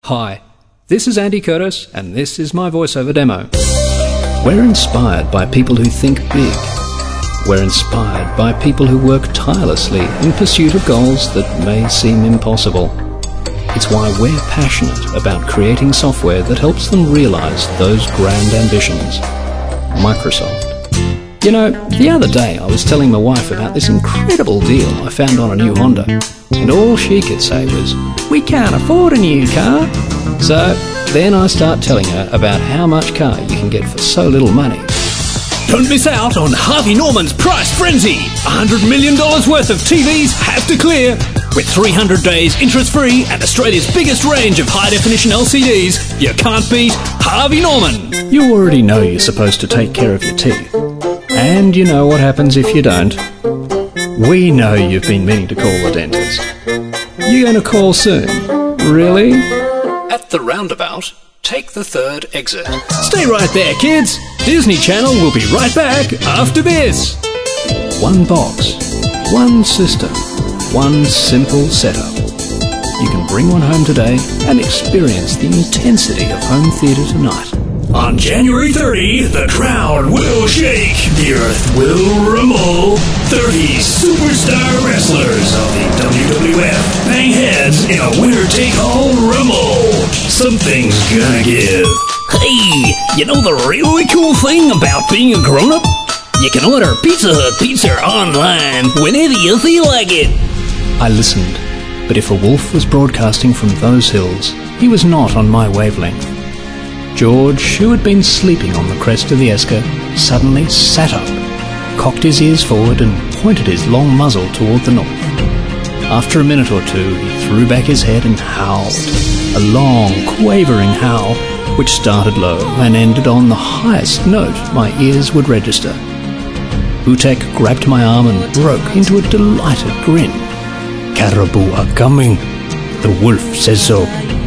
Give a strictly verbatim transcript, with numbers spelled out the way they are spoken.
Hi, this is Andy Curtis, and this is my voiceover demo. We're inspired by people who think big. We're inspired by people who work tirelessly in pursuit of goals that may seem impossible. It's why we're passionate about creating software that helps them realize those grand ambitions. Microsoft. You know, the other day I was telling my wife about this incredible deal I found on a new Honda, and all she could say was, "We can't afford a new car." So then I start telling her about how much car you can get for so little money. Don't miss out on Harvey Norman's Price Frenzy. one hundred million dollars worth of T Vs have to clear. With three hundred days interest-free and Australia's biggest range of high-definition L C Ds, you can't beat Harvey Norman. You already know you're supposed to take care of your teeth. And you know what happens if you don't. We know you've been meaning to call the dentist. You going to call soon? Really? At the roundabout, take the third exit. Stay right there, kids. Disney Channel will be right back after this. One box, one system, one simple setup. You can bring one home today and experience the intensity of home theatre tonight. On January thirtieth, the crowd will shake, the earth will rumble. thirty superstar wrestlers of the W W F bang heads in a winner-take-all rumble. Something's gonna give. Hey, you know the really cool thing about being a grown-up? You can order Pizza Hut pizza online whenever you feel like it. I listened, but if a wolf was broadcasting from those hills, he was not on my wavelength. George, who had been sleeping on the crest of the Esker, suddenly sat up, cocked his ears forward and pointed his long muzzle toward the north. After a minute or two, he threw back his head and howled, a long, quavering howl, which started low and ended on the highest note my ears would register. Utek grabbed my arm and broke into a delighted grin. "Caribou are coming. The wolf says so."